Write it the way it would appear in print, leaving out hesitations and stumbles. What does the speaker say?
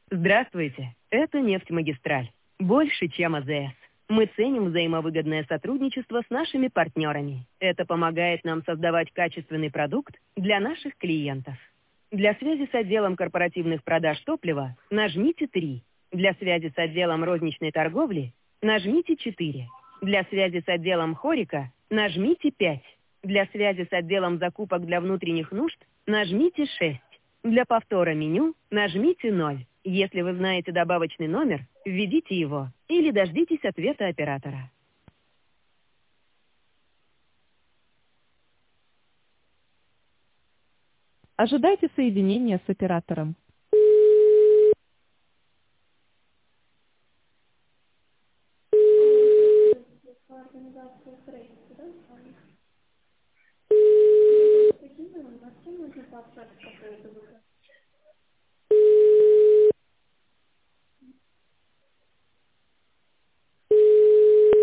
Здравствуйте, это «Нефтьмагистраль». Больше, чем АЗС. Мы ценим взаимовыгодное сотрудничество с нашими партнерами. Это помогает нам создавать качественный продукт для наших клиентов. Для связи с отделом корпоративных продаж топлива нажмите 3. Для связи с отделом розничной торговли нажмите 4. Для связи с отделом хорика нажмите 5. Для связи с отделом закупок для внутренних нужд нажмите 6. Для повтора меню нажмите 0. Если вы знаете добавочный номер, введите его или дождитесь ответа оператора. Ожидайте соединения с оператором. Организация строительства, да? Каким нам, на чем нужно пообщаться?